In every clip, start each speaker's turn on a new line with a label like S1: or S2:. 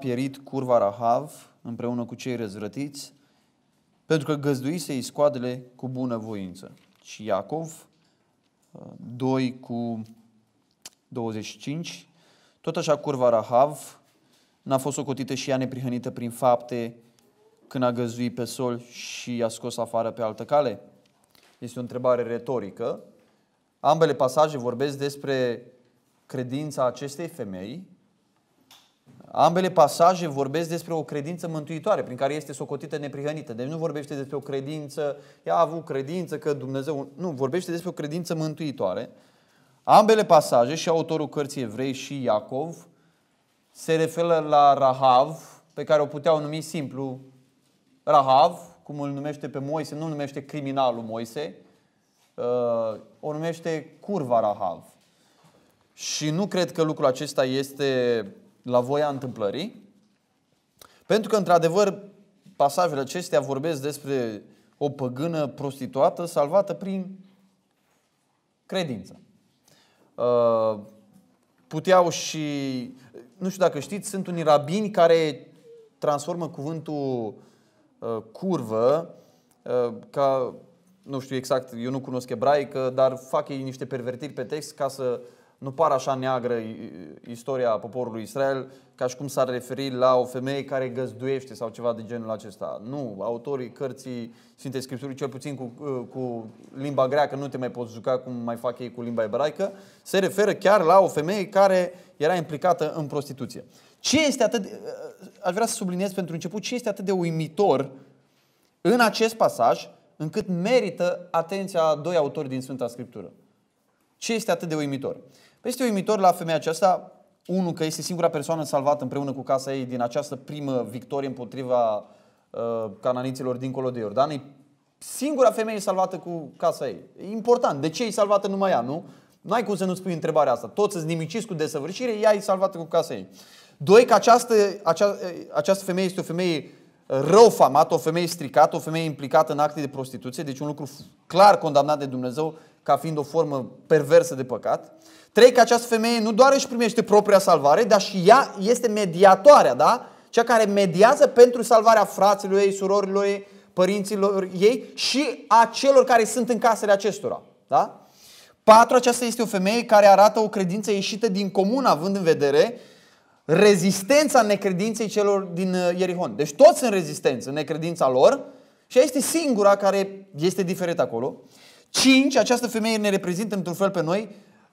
S1: pierit curva Rahav împreună cu cei răzvrătiți, pentru că găzduise iscoadele cu bună voință. Și Iacov 2:25. Tot așa curva Rahav n-a fost socotită și ea neprihănită prin fapte când a găzduit pe sol și i-a scos afară pe altă cale? Este o întrebare retorică. Ambele pasaje vorbesc despre credința acestei femei. Ambele pasaje vorbesc despre o credință mântuitoare, prin care este socotită neprihănită. Deci nu vorbește despre o credință, ea a avut credință că Dumnezeu... Nu, vorbește despre o credință mântuitoare. Ambele pasaje, și autorul cărții Evrei și Iacov, se referă la Rahav, pe care o puteau numi simplu Rahav, cum îl numește pe Moise, nu numește criminalul Moise, o numește curva Rahav. Și nu cred că lucrul acesta este la voia întâmplării, pentru că, într-adevăr, pasajele acestea vorbesc despre o păgână prostituată salvată prin credință. Puteau și, nu știu dacă știți, sunt unii rabini care transformă cuvântul curvă ca, nu știu exact, eu nu cunosc ebraică, dar fac ei niște pervertiri pe text ca să nu pară așa neagră istoria poporului Israel, ca și cum s-ar referi la o femeie care găzduiește sau ceva de genul acesta. Nu, autorii cărții Sfintei Scripturii, cel puțin cu limba greacă, nu te mai poți juca cum mai fac ei cu limba ebraică, se referă chiar la o femeie care era implicată în prostituție. Aș vrea să subliniez pentru început ce este atât de uimitor în acest pasaj, încât merită atenția a doi autori din Sfânta Scriptură. Ce este atât de uimitor? Este uimitor la femeia aceasta, unul, că este singura persoană salvată împreună cu casa ei din această primă victorie împotriva cananiților dincolo de Iordan. E singura femeie salvată cu casa ei. E important. De ce e salvată numai ea, nu? Nu ai cum să nu spui întrebarea asta. Toți sunt nimiciți cu desăvârșire, ea e salvată cu casa ei. Doi, că această femeie este o femeie rău famată, o femeie stricată, o femeie implicată în acte de prostituție, deci un lucru clar condamnat de Dumnezeu ca fiind o formă perversă de păcat. Trei, că această femeie nu doar își primește propria salvare, dar și ea este mediatoarea, da? Cea care mediază pentru salvarea fraților ei, surorilor ei, părinților ei și a celor care sunt în casele acestora. Da? 4, aceasta este o femeie care arată o credință ieșită din comun, având în vedere rezistența necredinței celor din Ierihon. Deci toți sunt rezistenți în necredința lor și ea este singura care este diferită acolo. 5, această femeie ne reprezintă într-un fel pe noi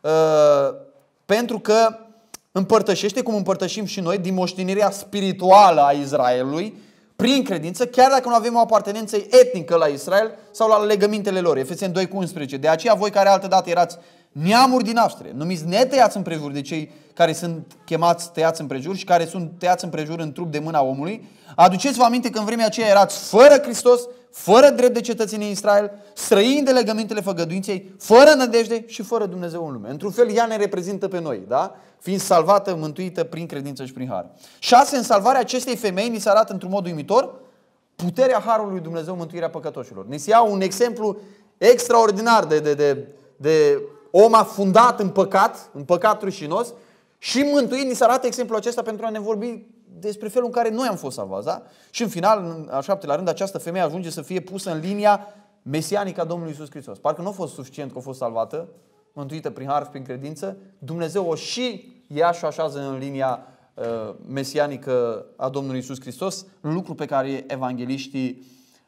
S1: pentru că împărtășește, cum împărtășim și noi, din moștenirea spirituală a Israelului prin credință, chiar dacă nu avem o apartenență etnică la Israel sau la legămintele lor. Efeseni 2:11. De aceea voi care altădată erați neamuri din naștere, numiți netăiați împrejur de cei care sunt chemați tăiați împrejur și care sunt tăiați împrejur în trup de mâna omului, aduceți-vă aminte că în vremea aceea erați fără Hristos, fără drept de cetățenie în Israel, străini de legămintele făgăduinței, fără nădejde și fără Dumnezeu în lume. Într-un fel, ea ne reprezintă pe noi, da? Fiind salvată, mântuită prin credință și prin har. 6. În salvarea acestei femei ni se arată într-un mod uimitor puterea harului lui Dumnezeu, mântuirea păcătoșilor. Ni se ia un exemplu extraordinar de om afundat în păcat rușinos și mântuit. Ni se arată exemplul acesta pentru a ne vorbi despre felul în care noi am fost salvați. Da? Și în final, în al 7-lea rând, această femeie ajunge să fie pusă în linia mesianică a Domnului Iisus Hristos. Parcă nu a fost suficient că a fost salvată, mântuită prin har și prin credință, Dumnezeu o și ia și o așează în linia mesianică a Domnului Iisus Hristos, un lucru pe care evangeliștii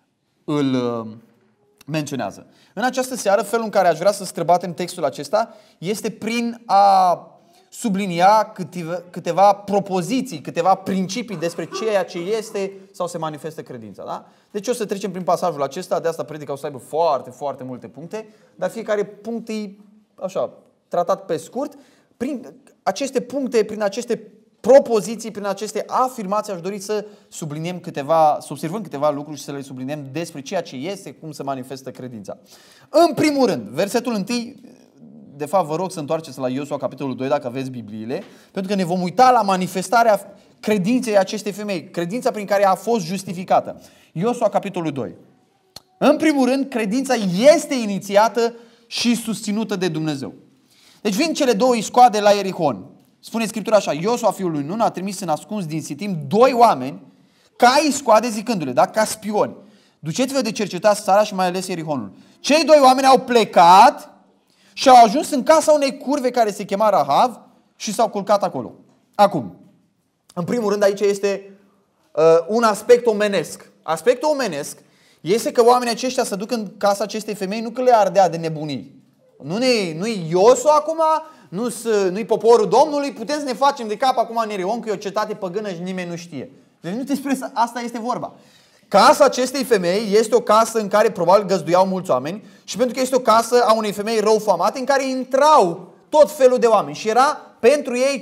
S1: îl menționează. În această seară, felul în care aș vrea să străbatem textul acesta este prin a sublinia câteva propoziții, câteva principii despre ceea ce este sau se manifestă credința. Da? Deci o să trecem prin pasajul acesta, de asta predica o să aibă foarte, foarte multe puncte, dar fiecare punct e așa, tratat pe scurt. Prin aceste puncte, prin aceste propoziții, prin aceste afirmații aș dori să subliniem să observăm câteva lucruri și să le subliniem despre ceea ce este, cum se manifestă credința. În primul rând, versetul 1, de fapt vă rog să întoarceți la Iosua capitolul 2 dacă aveți Bibliile, pentru că ne vom uita la manifestarea credinței acestei femei, credința prin care a fost justificată. Iosua capitolul 2. În primul rând, credința este inițiată și susținută de Dumnezeu. Deci vin cele două iscoade la Ierihon. Spune Scriptura așa, Iosua fiul lui Nun a trimis în ascuns din Sitim 2 oameni ca îi scoade zicându-le, da? Ca spioni. Duceți-vă de cercetați țara și mai ales Ierihonul. Cei 2 oameni au plecat și au ajuns în casa unei curve care se chema Rahav și s-au culcat acolo. Acum, în primul rând aici este un aspect omenesc. Aspectul omenesc este că oamenii aceștia se duc în casa acestei femei nu că le ardea de nebunii. Nu-i Iosua acum, nu-i poporul Domnului, putem să ne facem de cap acum în Ierihon că e o cetate păgână și nimeni nu știe. Deci nu despre asta este vorba. Casa acestei femei este o casă în care probabil găzduiau mulți oameni și pentru că este o casă a unei femei răufamate în care intrau tot felul de oameni și era pentru ei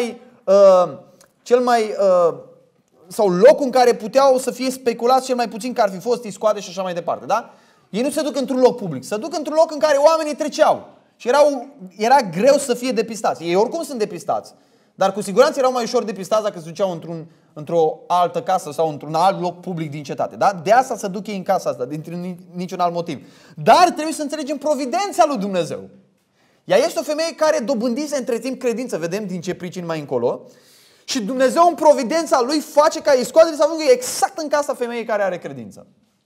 S1: cel mai sau locul în care puteau să fie speculați cel mai puțin că ar fi fost iscoade și așa mai departe, da? Ei nu se duc într-un loc public, se duc într-un loc în care oamenii treceau și era greu să fie depistați. Ei oricum sunt depistați, dar cu siguranță erau mai ușor depistați dacă se duceau într-o altă casă sau într-un alt loc public din cetate, da? De asta se duc ei în casa asta, dintr-un niciun alt motiv. Dar trebuie să înțelegem providența lui Dumnezeu. Ea este o femeie care dobândise între timp credință, vedem din ce pricini mai încolo. Și Dumnezeu în providența Lui face ca iscoadele să ajungă exact în casa femeii care are credință.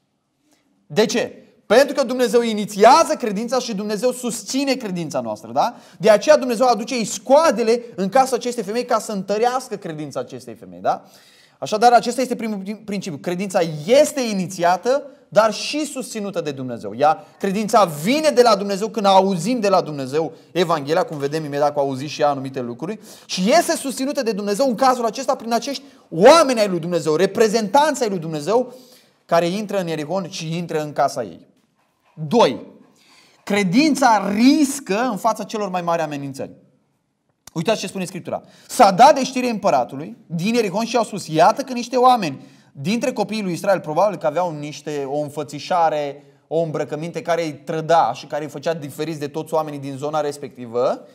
S1: De ce? Pentru că Dumnezeu inițiază credința și Dumnezeu susține credința noastră, da? De aceea Dumnezeu aduce iscoadele în casa acestei femei ca să întărească credința acestei femei, da? Așadar, acesta este primul principiu. Credința este inițiată, dar și susținută de Dumnezeu. Credința vine de la Dumnezeu când auzim de la Dumnezeu Evanghelia, cum vedem imediat că auzit și ea anumite lucruri, și este susținută de Dumnezeu în cazul acesta prin acești oameni ai lui Dumnezeu, reprezentanți ai lui Dumnezeu, care intră în Ierihon și intră în casa ei. 2. Credința riscă în fața celor mai mari amenințări. Uitați ce spune Scriptura. S-a dat de știre împăratului din Ierihon și au spus, iată că niște oameni dintre copiii lui Israel, probabil că aveau o înfățișare, o îmbrăcăminte care îi trăda și care îi făcea diferiți de toți oamenii din zona respectivă.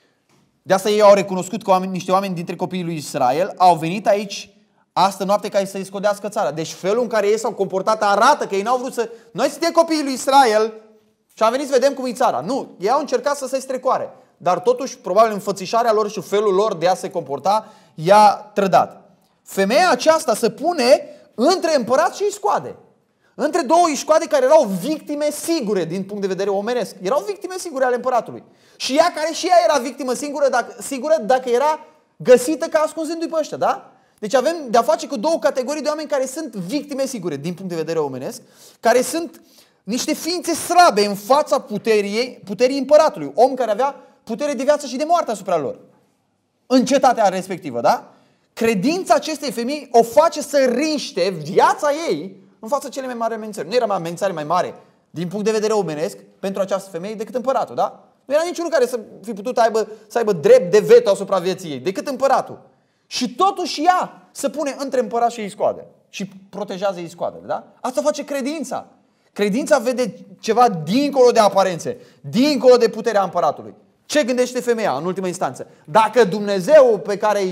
S1: De asta ei au recunoscut că niște oameni dintre copiii lui Israel au venit aici astă noapte ca să-i scodească țara. Deci felul în care ei s-au comportat arată că ei n-au vrut să... Noi suntem copiii lui Israel și am venit să vedem cum e țara. Nu, ei au încercat să se strecoare. Dar totuși, probabil, înfățișarea lor și felul lor de a se comporta i-a trădat. Femeia aceasta se pune între împărat și iscoade. Între două iscoade care erau victime sigure din punct de vedere omenesc. Erau victime sigure ale împăratului. Și ea, care și ea era victimă sigură dacă era găsită ca ascunzându-i pe ăștia, da? Deci avem de-a face cu două categorii de oameni care sunt victime sigure din punct de vedere omenesc, care sunt niște ființe slabe în fața puterii împăratului. Om care avea putere de viață și de moarte asupra lor. În cetatea respectivă, da? Credința acestei femei o face să riște viața ei în fața cele mai mari amenințări. Nu era amenințare mai mare din punct de vedere omenesc pentru această femeie decât împăratul, da? Nu era niciunul care să fi putut să aibă drept de veto asupra vieții ei, decât împăratul. Și totuși ea se pune între împărat și iscoade și protejează iscoadele, da? Asta face credința. Credința vede ceva dincolo de aparențe, dincolo de puterea împăratului. Ce gândește femeia în ultimă instanță? Dacă Dumnezeu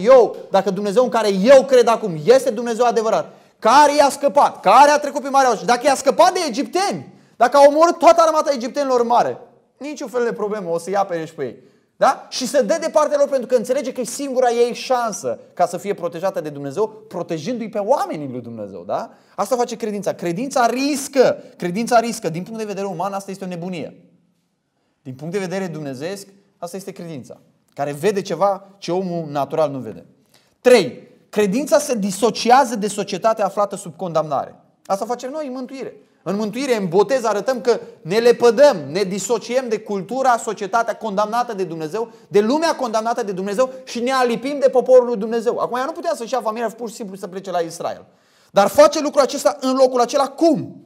S1: în care eu cred acum este Dumnezeu adevărat, care i-a scăpat, care a trecut pe Marea Roșie, dacă i-a scăpat de egipteni, dacă a omorât toată armata egiptenilor în mare, niciun fel de problemă, o să ia pe ei. Da? Și se dă de partea lor pentru că înțelege că e singura ei șansă ca să fie protejată de Dumnezeu, protejându-i pe oamenii lui Dumnezeu. Da? Asta face credința. Credința riscă. Din punct de vedere uman, asta este o nebunie. Din punct de vedere dumnezeiesc, asta este credința, care vede ceva ce omul natural nu vede. 3. Credința se disociază de societatea aflată sub condamnare. Asta facem noi în mântuire. În mântuire, în botez, arătăm că ne lepădăm, ne disociem de cultura, societatea condamnată de Dumnezeu, de lumea condamnată de Dumnezeu și ne alipim de poporul lui Dumnezeu. Acum ea nu putea să-și ia familia pur și simplu să plece la Israel. Dar face lucrul acesta în locul acela cum?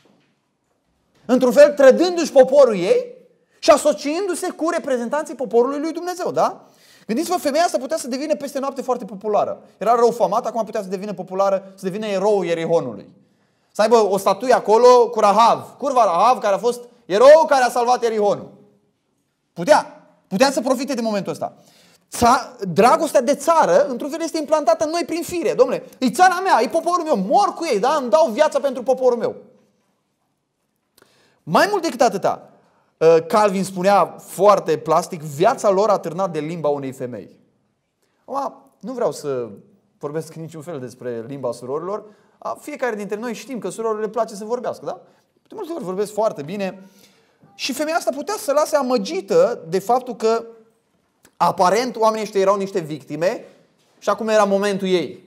S1: Într-un fel, trădându-și poporul ei și asociindu-se cu reprezentanții poporului lui Dumnezeu, da? Gândiți-vă, femeia asta putea să devină peste noapte foarte populară. Era răufamată, acum putea să devină populară, să devină eroul Ierihonului. Să aibă o statuie acolo cu Rahav, curva Rahav, care a fost eroul care a salvat Ierihonul. Putea să profite de momentul ăsta. Dragostea de țară, într-un fel, este implantată în noi prin fire. Dom'le, e țara mea, e poporul meu, mor cu ei, da? Îmi dau viața pentru poporul meu. Mai mult decât atâta, Calvin spunea foarte plastic, viața lor a târnat de limba unei femei. Nu vreau să vorbesc niciun fel despre limba surorilor. Fiecare dintre noi știm că surorilor le place să vorbească, da? De multe ori vorbesc foarte bine. Și femeia asta putea să lase amăgită de faptul că aparent oamenii ăștia erau niște victime și acum era momentul ei.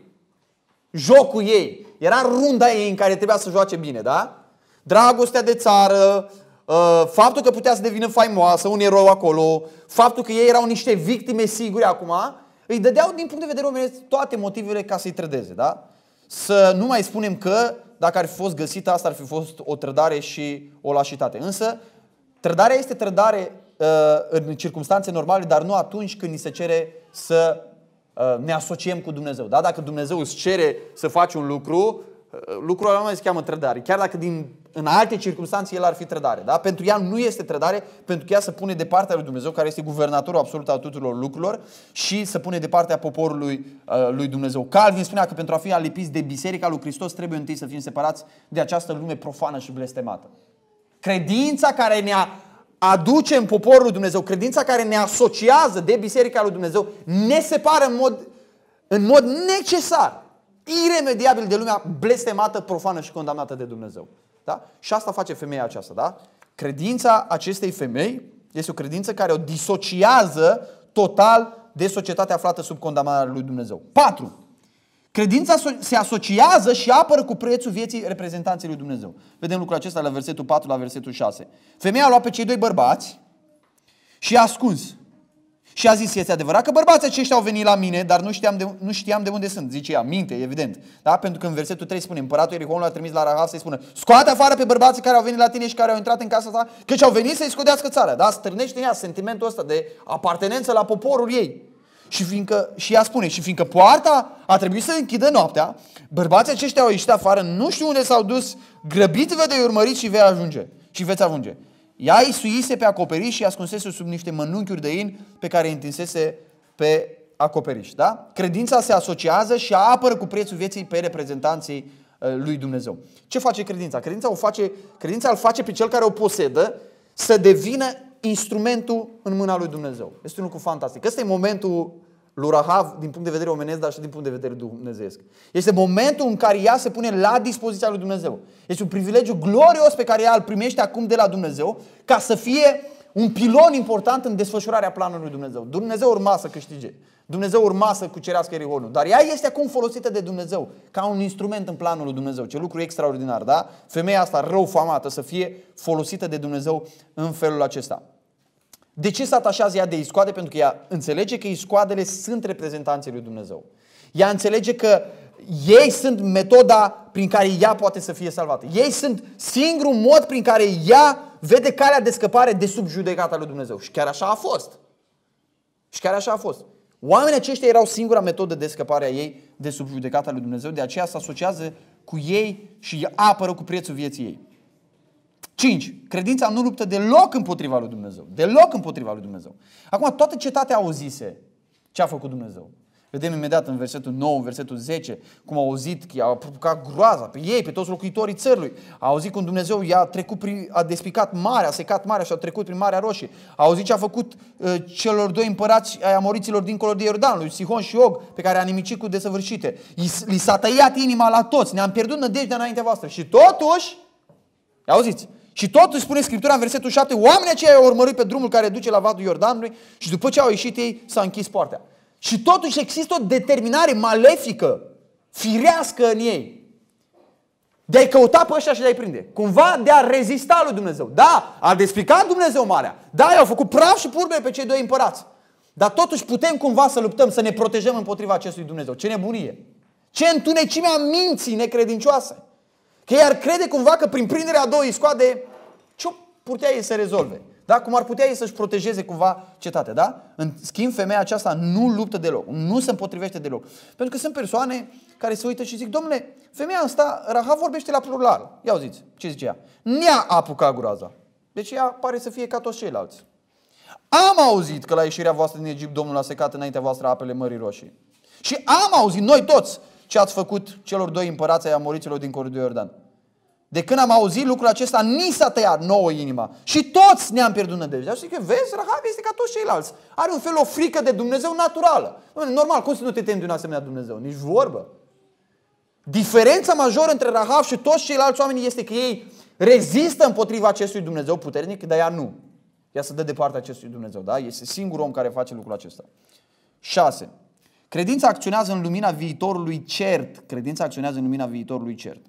S1: Jocul ei. Era runda ei în care trebuia să joace bine, da? Dragostea de țară, faptul că putea să devină faimoasă, un erou acolo, faptul că ei erau niște victime sigure acum, îi dădeau din punct de vedere omenesc toate motivele ca să-i trădeze, da? Să nu mai spunem că dacă ar fi fost găsită, asta ar fi fost o trădare și o lașitate. Însă, trădarea este trădare în circunstanțe normale, dar nu atunci când ni se cere să ne asociem cu Dumnezeu. Da? Dacă Dumnezeu îți cere să faci un lucru, lucrul ăla nu se cheamă trădare. Chiar dacă în alte circunstanțe el ar fi trădare. Da? Pentru ea nu este trădare, pentru că ea se pune de partea lui Dumnezeu, care este guvernatorul absolut al tuturor lucrurilor, și se pune de partea poporului lui Dumnezeu. Calvin spunea că pentru a fi alipiți de Biserica lui Hristos trebuie întâi să fim separați de această lume profană și blestemată. Credința care ne aduce în poporul lui Dumnezeu, credința care ne asociază de Biserica lui Dumnezeu, ne separă în mod necesar, iremediabil de lumea blestemată, profană și condamnată de Dumnezeu. Da? Și asta face femeia aceasta. Da? Credința acestei femei este o credință care o disociază total de societatea aflată sub condamnarea lui Dumnezeu. 4. Credința se asociază și apără cu prețul vieții reprezentanții lui Dumnezeu. Vedem lucrul acesta la versetul 4, la versetul 6. Femeia a luat pe cei doi bărbați și i-a ascuns. Și a zis: este adevărat că bărbații aceștia au venit la mine, dar nu știam de unde sunt. Zice ea, minte, evident. Da? Pentru că în versetul 3 spune: împăratul Ierihonului a trimis la Rahab să-i spună: scoate afară pe bărbații care au venit la tine și care au intrat în casa ta, căci au venit să-i scodească țara. Da? Stârnește în ea sentimentul ăsta de apartenență la poporul ei. Și ea spune: și fiindcă poarta a trebuit să închidă noaptea, bărbații aceștia au ieșit afară, nu știu unde s-au dus, grăbiți-vă de urmăriți și veți ajunge. Ea îi suise pe acoperiș și ascunsese sub niște mănunchiuri de in pe care îi întinsese pe acoperiș. Da? Credința se asociază și apără cu prețul vieții pe reprezentanții lui Dumnezeu. Ce face credința? Credința îl face pe cel care o posedă să devină instrumentul în mâna lui Dumnezeu. Este un lucru fantastic. Ăsta e momentul lui Rahab din punct de vedere omenesc, dar și din punct de vedere dumnezeiesc. Este momentul în care ea se pune la dispoziția lui Dumnezeu. Este un privilegiu glorios pe care ea îl primește acum de la Dumnezeu, ca să fie un pilon important în desfășurarea planului lui Dumnezeu. Dumnezeu urma să câștige. Dumnezeu urma să cucerească Ierihonul. Dar ea este acum folosită de Dumnezeu ca un instrument în planul lui Dumnezeu. Ce lucru extraordinar, da? Femeia asta rău famată să fie folosită de Dumnezeu în felul acesta. De ce se atașează ea de iscoade? Pentru că ea înțelege că iscoadele sunt reprezentanții lui Dumnezeu. Ea înțelege că ei sunt metoda prin care ea poate să fie salvată. Ei sunt singurul mod prin care ea vede calea de scăpare de sub judecata lui Dumnezeu. Și chiar așa a fost. Oamenii aceștia erau singura metodă de scăpare a ei de sub judecata lui Dumnezeu. De aceea se asociază cu ei și apără cu prețul vieții ei. 5. Credința nu luptă deloc împotriva lui Dumnezeu. Deloc împotriva lui Dumnezeu. Acum, toată cetatea auzise ce a făcut Dumnezeu. Vedem imediat în versetul 9, în versetul 10, cum au auzit că i-a apucat groaza pe ei, pe toți locuitorii țărului. A auzit cum Dumnezeu a despicat marea, a secat marea și a trecut prin Marea Roșie. A auzit ce a făcut celor doi împărați ai amoriților dincolo de Iordan, lui Sihon și Og, pe care a nimicit cu desăvârșite. Li s-a tăiat inima la toți, ne-am pierdut nădejdea înaintea voastră. Și totuși, auziți? Și totuși spune Scriptura în versetul 7, oamenii aceia au urmărit pe drumul care duce la vadul Iordanului și după ce au ieșit ei, s-a închis poarta. Și totuși există o determinare malefică, firească în ei, de a-i căuta pe ăștia și de a-i prinde. Cumva de a rezista lui Dumnezeu. Da, a despicat Dumnezeu marea. Da, i-au făcut praf și pulbere pe cei doi împărați. Dar totuși putem cumva să luptăm, să ne protejăm împotriva acestui Dumnezeu. Ce nebunie! Ce întunecime a minții necredincioase! Că ei ar crede cumva că prin prinderea a două iscoade, ce putea ei să rezolve? Da? Cum ar putea ei să-și protejeze cumva cetatea? Da? În schimb, femeia aceasta nu luptă deloc, nu se împotrivește deloc. Pentru că sunt persoane care se uită și zic, domnule, femeia asta, Rahab vorbește la plural. Ia auziți, ce zice ea? Ne-a apucat groaza. Deci ea pare să fie ca toți ceilalți. Am auzit că la ieșirea voastră din Egipt Domnul a secat înaintea voastră apele Mării Roșii. Și am auzit, noi toți, ce ați făcut celor doi împărați ai amoriților din Coridorul Iordan. De când am auzit lucrul acesta, ni s-a tăiat nouă inima și toți ne-am pierdut nădejdea. Și că vezi, Rahab este ca toți ceilalți. Are un fel o frică de Dumnezeu naturală. Normal, cum să nu te temi de un asemenea Dumnezeu? Nici vorbă. Diferența majoră între Rahab și toți ceilalți oameni este că ei rezistă împotriva acestui Dumnezeu puternic, dar ea nu. Ea se dă de partea acestui Dumnezeu. Da? Este singurul om care face lucrul acesta. 6. Credința acționează în lumina viitorului cert. Credința acționează în lumina viitorului cert.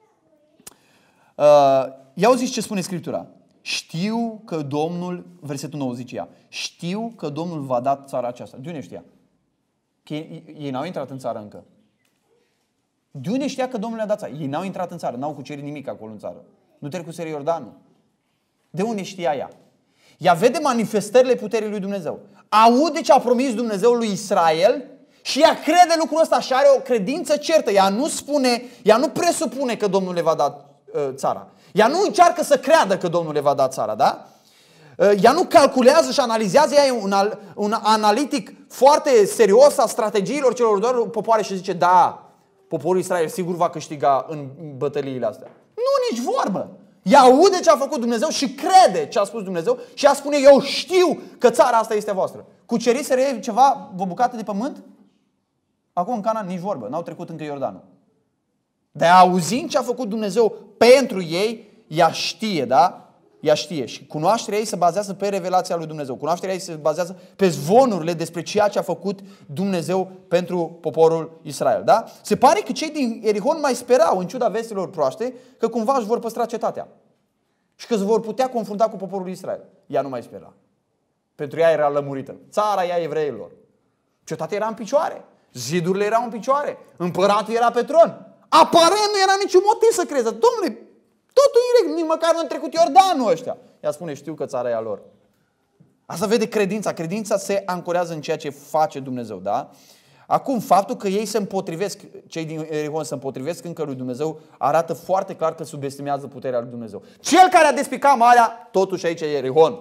S1: Ia auziți ce spune Scriptura. Știu că Domnul, versetul 9 zice ea, știu că Domnul va da țara aceasta. De unde știa? Că ei n-au intrat în țară încă. De unde știa că Domnul le-a dat țara? Ei n-au intrat în țară, n-au cucerit nimic acolo în țară. Nu trecuseră Iordanul. De unde știa ea? Ea vede manifestările puterii lui Dumnezeu. Aude ce a promis Dumnezeu lui Israel și ea crede lucrul ăsta și are o credință certă. Ea nu presupune că Domnul le va da țara. Ea nu încearcă să creadă că Domnul le va da țara, da? Ea nu calculează și analizează, ea e un analitic foarte serios a strategiilor celor două popoare și zice, da, poporul Israel sigur va câștiga în bătăliile astea. Nu, nici vorbă. Ea aude ce a făcut Dumnezeu și crede ce a spus Dumnezeu și ea spune, eu știu că țara asta este voastră. Cuceriseră ei ceva, o bucată de pământ? Acum în Canaan nici vorbă, n-au trecut încă Iordanul. Dar auzind ce a făcut Dumnezeu pentru ei, ea știe, da? Ea știe. Și cunoașterea ei se bazează pe revelația lui Dumnezeu. Cunoașterea ei se bazează pe zvonurile despre ceea ce a făcut Dumnezeu pentru poporul Israel, da? Se pare că cei din Ierihon mai sperau, în ciuda vestilor proaste, că cumva își vor păstra cetatea. Și că se vor putea confrunta cu poporul Israel. Ea nu mai spera. Pentru ea era lămurită. Țara ea evreilor. Cetatea era în picioare. Zidurile erau în picioare. Împăratul era pe tron. Aparent nu era niciun motiv să creză. Domnule, totul e în regulă, nici măcar nu a trecut Iordanul ăștia. Ea spune, știu că țara e a lor. Asta vede credința. Credința se ancorează în ceea ce face Dumnezeu, da? Acum, faptul că ei se împotrivesc, cei din Ierihon se împotrivesc încă lui Dumnezeu, arată foarte clar că subestimează puterea lui Dumnezeu. Cel care a despicat marea, totuși aici e Ierihon.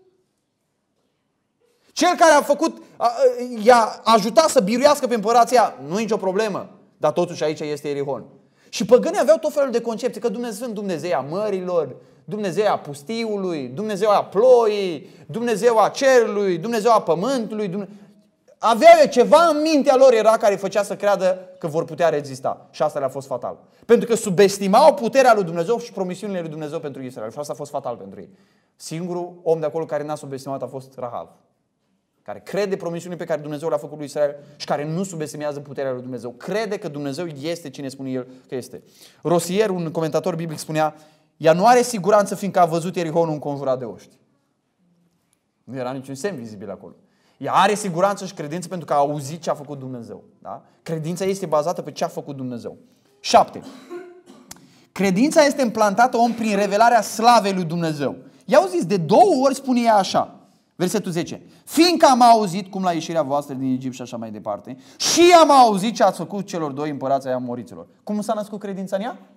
S1: Cel care a făcut, i-a ajutat să biruiască pe împărația, nu e nicio problemă. Dar totuși aici este Ierihon. Și păgânii aveau tot felul de concepții, că Dumnezeu sunt Dumnezeu a mărilor, Dumnezeu a pustiului, Dumnezeu a ploii, Dumnezeu a cerului, Dumnezeu a pământului. Aveau ceva în mintea lor era care îi făcea să creadă că vor putea rezista. Și asta le-a fost fatal. Pentru că subestimau puterea lui Dumnezeu și promisiunile lui Dumnezeu pentru Israel. Și asta a fost fatal pentru ei. Singurul om de acolo care n-a subestimat a fost Rahab, care crede promisiunile pe care Dumnezeu le-a făcut lui Israel și care nu subestimează puterea lui Dumnezeu. Crede că Dumnezeu este cine spune El că este. Rosier, un comentator biblic, spunea, ea nu are siguranță fiindcă a văzut Ierihonul înconjurat de oști. Nu era niciun semn vizibil acolo. Ea are siguranță și credință pentru că a auzit ce a făcut Dumnezeu. Da? Credința este bazată pe ce a făcut Dumnezeu. 7. Credința este implantată om prin revelarea slavei lui Dumnezeu. Ia auziți, de 2 ori spune ea așa. Versetul 10. Fiindcă am auzit cum la ieșirea voastră din Egipt și așa mai departe, și am auzit ce ați făcut celor 2 împărați ai amoriților. Cum s-a născut credința în ea?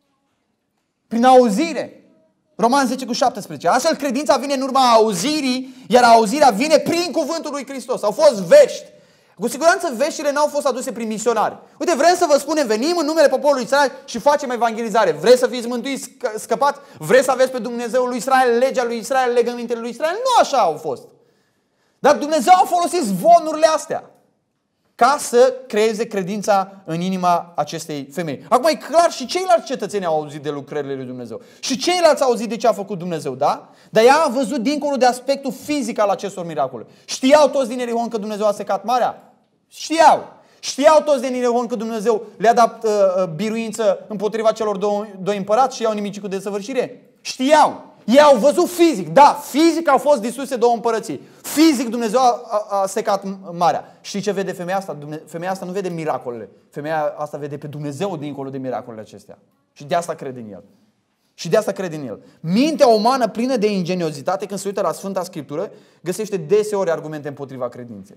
S1: Prin auzire. Roman 10:17. Astfel credința vine în urma auzirii, iar auzirea vine prin cuvântul lui Hristos. Au fost vești. Cu siguranță veștile n-au fost aduse prin misionari. Uite, vrem să vă spunem, venim în numele poporului Israel și facem evangelizare. Vreți să fiți mântuiți, scăpați? Vreți să aveți pe Dumnezeul lui Israel, legea lui Israel, legămintele lui Israel? Nu așa au fost. Dar Dumnezeu a folosit zvonurile astea ca să creeze credința în inima acestei femei. Acum e clar, și ceilalți cetățeni au auzit de lucrările lui Dumnezeu. Și ceilalți au auzit de ce a făcut Dumnezeu, da? Dar ea a văzut dincolo de aspectul fizic al acestor miracole. Știau toți din Ierihon că Dumnezeu a secat marea? Știau. Știau toți din Ierihon că Dumnezeu le-a dat biruință împotriva celor doi împărați și i-au nimicit cu desăvârșire? Știau. Ei au văzut fizic. Da, fizic au fost distruse 2 împărății. Fizic Dumnezeu a secat marea. Știi ce vede femeia asta? Femeia asta nu vede miracolele. Femeia asta vede pe Dumnezeu dincolo de miracolele acestea. Și de asta crede în El. Și de asta crede în El. Mintea umană plină de ingeniozitate, când se uită la Sfânta Scriptură, găsește deseori argumente împotriva credinței.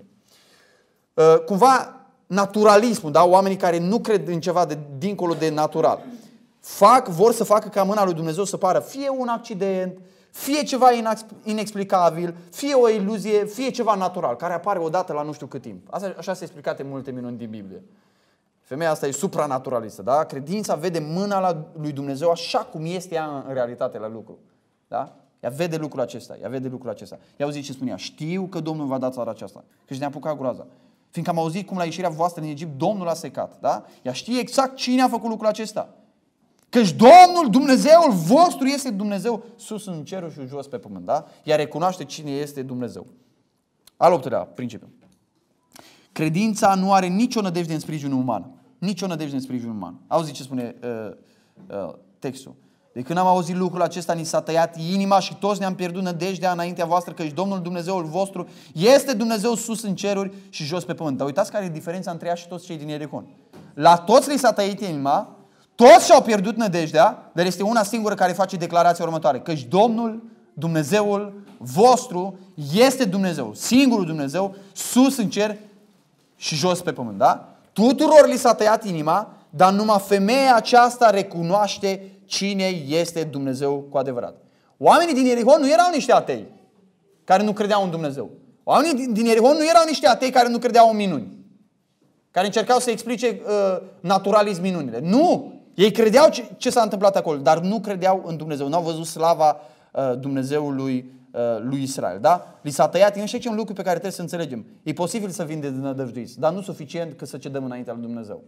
S1: Cumva naturalismul, da? Oamenii care nu cred în ceva dincolo de natural, vor să facă ca mâna lui Dumnezeu să pară fie un accident, fie ceva inexplicabil, fie o iluzie, fie ceva natural, care apare odată la nu știu cât timp. Așa se explicate multe minuni din Biblie. Femeia asta e supranaturalistă, da? Credința vede mâna lui Dumnezeu așa cum este ea în realitate la lucru. Da? Ea vede lucrul acesta, Ia auziți ce spunea: știu că Domnul va da țara aceasta, că ne-a apucat groaza. Fiindcă am auzit cum la ieșirea voastră din Egipt Domnul a secat, da? Ea știe exact cine a făcut lucrul acesta. Căci Domnul, Dumnezeul vostru, este Dumnezeu sus în cerul și jos pe pământ, da? Ea recunoaște cine este Dumnezeu. Al 8-lea principiu. Credința nu are nicio nădejde în sprijinul uman. Nicio nădejde în sprijinul uman. Auziți ce spune textul. De când am auzit lucrul acesta, ni s-a tăiat inima și toți ne-am pierdut nădejdea înaintea voastră, căci Domnul Dumnezeul vostru este Dumnezeu sus în ceruri și jos pe pământ. Dar uitați care e diferența între ea și toți cei din Ierihon. La toți li s-a tăiat inima, toți și-au pierdut nădejdea, dar este una singură care face declarația următoare: căci Domnul Dumnezeul vostru este Dumnezeu, singurul Dumnezeu, sus în cer și jos pe pământ. Da? Tuturor li s-a tăiat inima, dar numai femeia aceasta recunoaște cine este Dumnezeu cu adevărat. Oamenii din Ierihon nu erau niște atei care nu credeau în Dumnezeu. Oamenii din Ierihon nu erau niște atei care nu credeau în minuni, care încercau să explice naturalism minunile. Nu! Ei credeau ce s-a întâmplat acolo, dar nu credeau în Dumnezeu. Nu au văzut slava Dumnezeului lui Israel. Da? Li s-a tăiat inima și aici e un lucru pe care trebuie să înțelegem. E posibil să fim deznădăjduiți, dar nu suficient ca să cedăm înaintea lui Dumnezeu.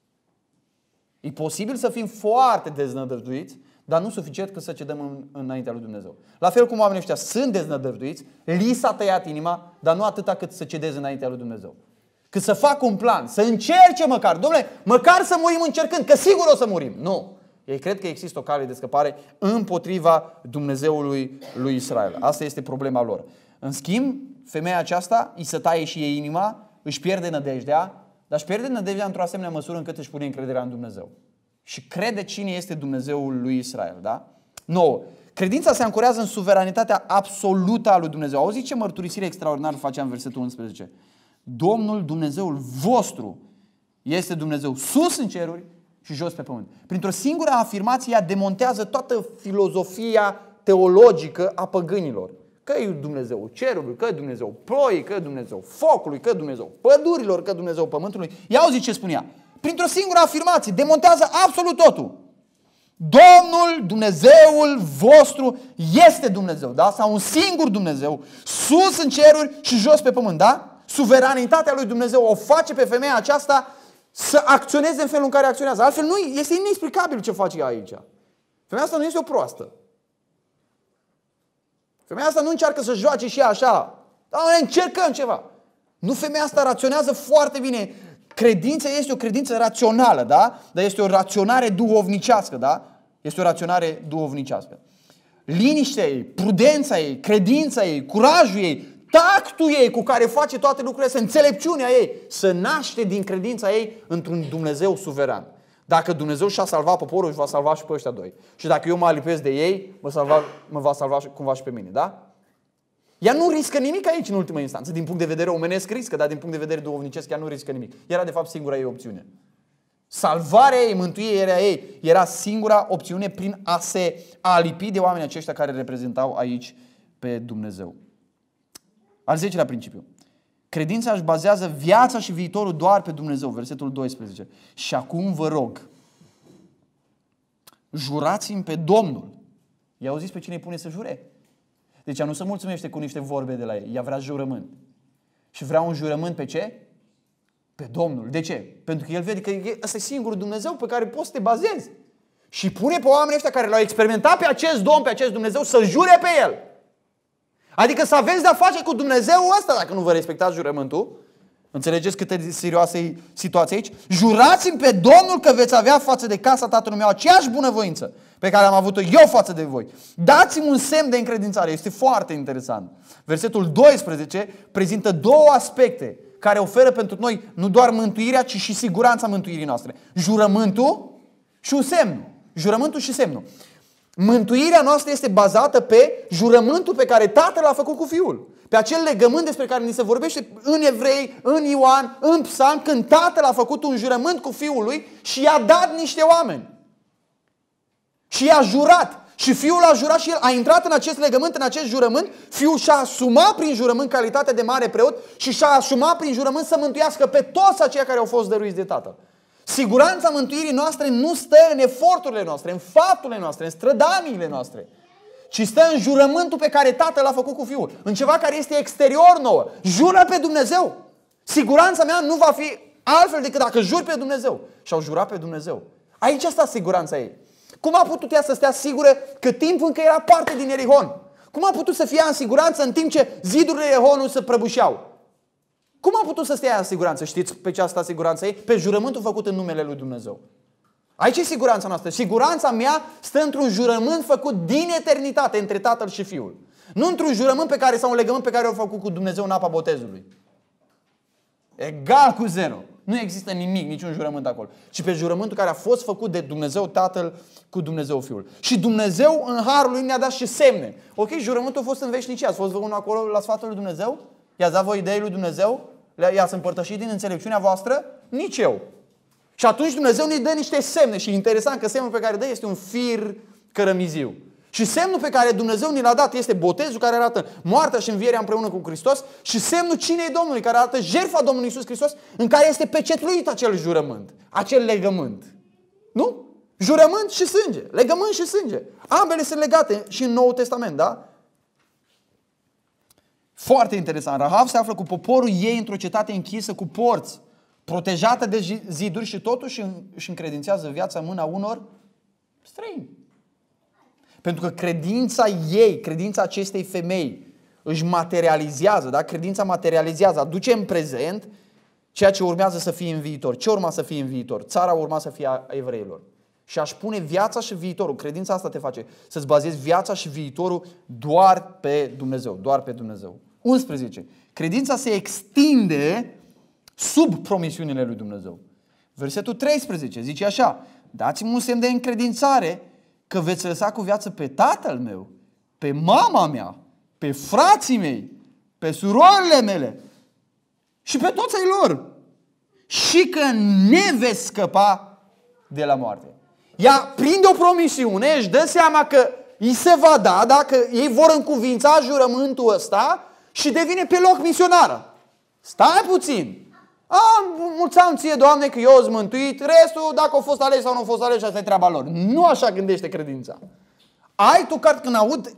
S1: E posibil să fim foarte deznădăjduiți, dar nu suficient ca să cedăm înaintea lui Dumnezeu. La fel cum oamenii ăștia sunt deznădăjduiți, li s-a tăiat inima, dar nu atâta cât să cedeze înaintea lui Dumnezeu. Cât să facă un plan, să încerce măcar. Dom'le, măcar să murim încercând, că sigur o să murim. Nu. Ei cred că există o cale de scăpare împotriva Dumnezeului lui Israel. Asta este problema lor. În schimb, femeia aceasta îi se taie și ei inima, își pierde nădejdea, dar își pierde nădejdea într-o asemenea măsură încât își pune încrederea în Dumnezeu. Și crede cine este Dumnezeul lui Israel. Da? 9. Credința se ancorează în suveranitatea absolută a lui Dumnezeu. Auziți ce mărturisire extraordinară face în versetul 11. Domnul Dumnezeul vostru este Dumnezeu sus în ceruri și jos pe pământ. Printr-o singură afirmație ea demontează toată filozofia teologică a păgânilor. Că e Dumnezeu cerului, că e Dumnezeu ploii, că e Dumnezeu focului, că e Dumnezeu pădurilor, că e Dumnezeu pământului. Ia auzi ce spunea. Printr-o singură afirmație demontează absolut totul. Domnul Dumnezeul vostru este Dumnezeu, da? Sau un singur Dumnezeu, sus în ceruri și jos pe pământ, da? Suveranitatea lui Dumnezeu o face pe femeia aceasta să acționeze în felul în care acționează. Altfel nu este inexplicabil ce face ea aici. Femeia asta nu este o proastă. Femeia asta nu încearcă să joace și ea așa. Dar încercăm ceva. Nu, femeia asta raționează foarte bine. Credința este o credință rațională, da? Dar este o raționare duhovnicească, da? Este o raționare duhovnicească. Liniștea ei, prudența ei, credința ei, curajul ei, tactul ei cu care face toate lucrurile astea, înțelepciunea ei, se naște din credința ei într-un Dumnezeu suveran. Dacă Dumnezeu și-a salvat poporul, își va salva și pe ăștia doi. Și dacă eu mă alipesc de ei, mă va salva cumva și pe mine, da? Ea nu riscă nimic aici în ultimă instanță. Din punct de vedere omenesc riscă, dar din punct de vedere duhovnicesc ea nu riscă nimic. Era de fapt singura ei opțiune. Salvarea ei, mântuirea ei era singura opțiune prin a se alipi de oamenii aceștia care reprezentau aici pe Dumnezeu. Al 10-lea principiu. Credința își bazează viața și viitorul doar pe Dumnezeu. Versetul 12. Și acum vă rog, jurați-mi pe Domnul. I-au zis pe cine îi pune să jure. Deci ea nu se mulțumește cu niște vorbe de la ei. Ea vrea jurământ. Și vrea un jurământ pe ce? Pe Domnul. De ce? Pentru că el vede că ăsta e singurul Dumnezeu pe care poți să te bazezi. Și pune pe oamenii ăștia care l-au experimentat pe acest Domn, pe acest Dumnezeu, să jure pe el. Adică să aveți de-a face cu Dumnezeu ăsta dacă nu vă respectați jurământul. Înțelegeți cât de serioasă e situația aici? Jurați-mi pe Domnul că veți avea față de casa tatălui meu aceeași bunăvoință pe care am avut-o eu față de voi. Dați-mi un semn de încredințare. Este foarte interesant. Versetul 12 prezintă două aspecte care oferă pentru noi nu doar mântuirea, ci și siguranța mântuirii noastre. Jurământul și un semn. Jurământul și semnul. Mântuirea noastră este bazată pe jurământul pe care Tatăl l-a făcut cu Fiul. Pe acel legământ despre care ni se vorbește în Evrei, în Ioan, în Psalm, când Tatăl a făcut un jurământ cu Fiul lui și i-a dat niște oameni. Și i-a jurat. Și Fiul a jurat și el a intrat în acest legământ, în acest jurământ. Fiul și-a asumat prin jurământ calitatea de mare preot și și-a asumat prin jurământ să mântuiască pe toți aceia care au fost dăruiți de Tatăl. Siguranța mântuirii noastre nu stă în eforturile noastre, în fapturile noastre, în strădaniile noastre, ci stă în jurământul pe care Tatăl l-a făcut cu Fiul. În ceva care este exterior nouă. Jură pe Dumnezeu. Siguranța mea nu va fi altfel decât dacă juri pe Dumnezeu. Și au jurat pe Dumnezeu. Aici sta siguranța ei. Cum a putut ea să stea sigură cât timp încă era parte din Ierihon? Cum a putut să fie în siguranță în timp ce zidurile Ierihonului se prăbușeau? Cum a putut să stea în siguranță? Știți pe ce a stat siguranța ei? Pe jurământul făcut în numele lui Dumnezeu. Aici e siguranța noastră. Siguranța mea stă într-un jurământ făcut din eternitate între Tatăl și Fiul. Nu într-un jurământ pe care, sau un legământ pe care l-a făcut cu Dumnezeu în apa botezului. Egal cu zero. Nu există nimic, niciun jurământ acolo. Ci pe jurământul care a fost făcut de Dumnezeu Tatăl cu Dumnezeu Fiul. Și Dumnezeu în harul lui ne-a dat și semne. Ok, jurământul a fost în veșnicie. Ați fost văzut acolo la sfatul lui Dumnezeu? I-ați dat voi idei lui Dumnezeu? I-ați împărtășit din înțelepciunea voastră? Nici eu. Și atunci Dumnezeu ne dă niște semne. Și interesant că semnul pe care dă este un fir cărămiziu. Și semnul pe care Dumnezeu ni l-a dat este botezul care arată moartea și învierea împreună cu Hristos și semnul cinei Domnului care arată jertfa Domnului Iisus Hristos în care este pecetluit acel jurământ, acel legământ. Nu? Jurământ și sânge, legământ și sânge. Ambele sunt legate și în Noul Testament, da? Foarte interesant. Rahav se află cu poporul ei într-o cetate închisă cu porți, protejată de ziduri și totuși își încredințează viața în mâna unor străini. Pentru că credința ei, credința acestei femei își materializează, da? Credința materializează, aduce în prezent ceea ce urmează să fie în viitor. Ce urma să fie în viitor? Țara urma să fie a evreilor. Și aș pune viața și viitorul. Credința asta te face să-ți bazezi viața și viitorul doar pe Dumnezeu. Doar pe Dumnezeu. 11. Credința se extinde sub promisiunile lui Dumnezeu. Versetul 13 zice așa: dați-mi un semn de încredințare că veți lăsa cu viață pe tatăl meu, pe mama mea, pe frații mei, pe surorile mele și pe toți ai lor. Și că ne veți scăpa de la moarte. Ea prinde o promisiune, își dă seama că îi se va da, dacă ei vor încuvința jurământul ăsta și devine pe loc misionară. Stai puțin. Mulțumim ție, Doamne, că eu sunt mântuit. Restul, dacă au fost aleși sau nu au fost aleși, asta e treaba lor. Nu așa gândește credința. Ai tu card când aud